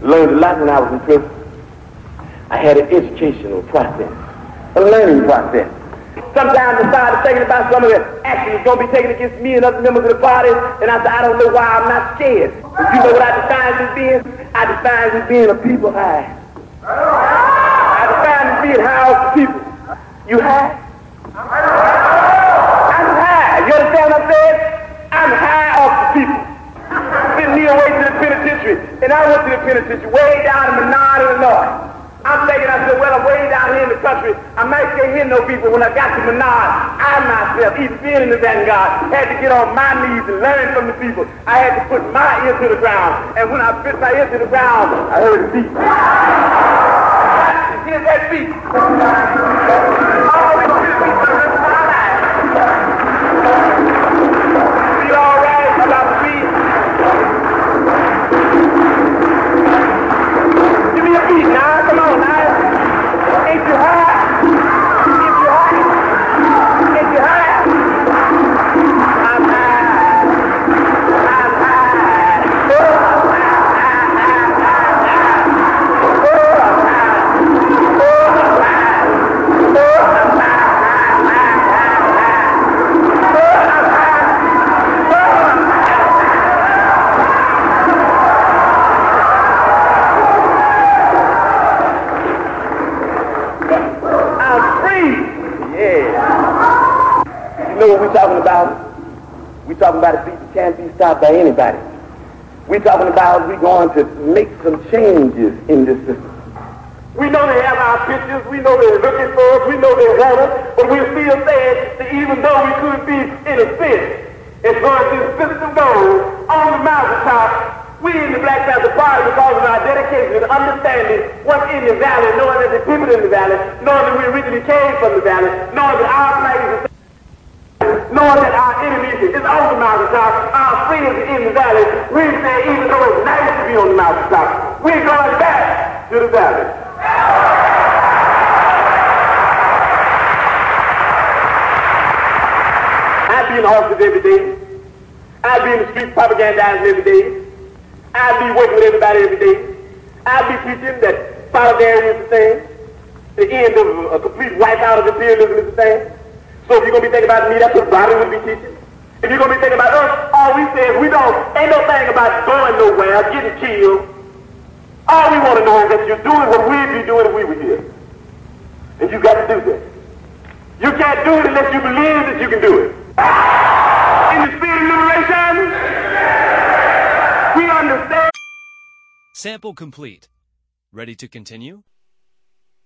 Learned a lot when I was in prison. I had an educational process, a learning process. Sometimes I started thinking about some of the actions going to be taken against me and other members of the party, and I said, I don't know why I'm not scared. But you know what I define as being? I define as being a people high. I define as being high off the people. You high? I'm high. You understand what I'm saying? I'm high off the people. Sent me away to the penitentiary, and I went to the penitentiary way down in Menard, Illinois. I'm thinking, I said, well, I'm way down here in the country. I might can't hear no people. When I got to Menard, I myself, even being in the vanguard, had to get on my knees and learn from the people. I had to put my ear to the ground. And when I put my ear to the ground, I heard a beat. Here's that beat. Always hear the beat for the rest of my life. Feel all right about the beat? Give me a beat now. Come on now. Ain't you high? If you high? If you high? I'm high. I'm high. Oh, I'm high. Oh, I'm high. Oh, I'm high. Oh, I'm You know what we're talking about? We're talking about a beat that can't be stopped by anybody. We're talking about we're going to make some changes in this system. We know they have our pictures, we know they're looking for us, we know they want us, but we're still saying that even though we could be in a sense, as far as this system goes, on the mountaintop, we in the Black Panther Party, because of our dedication and understanding what's in the valley, knowing that the people in the valley, knowing that we originally came from the valley, knowing that our flag is knowing that our enemies is on the mountaintop, our friends are in the valley, we say even though it's nice to be on the mountaintop, we're going back to the valley. I be in the office every day. I be in the street propagandizing every day. I be working with everybody every day. I be teaching that solidarity is the thing. The end of a complete wipeout of imperialism is the thing. So if you're going to be thinking about me, that's what Bobby would be teaching. If you're going to be thinking about us, all we say is we ain't no thing about going nowhere, getting killed. All we want to know is that you're doing what we'd be doing if we were here. And you got to do that. You can't do it unless you believe that you can do it. In the spirit of liberation, we understand. Sample complete. Ready to continue?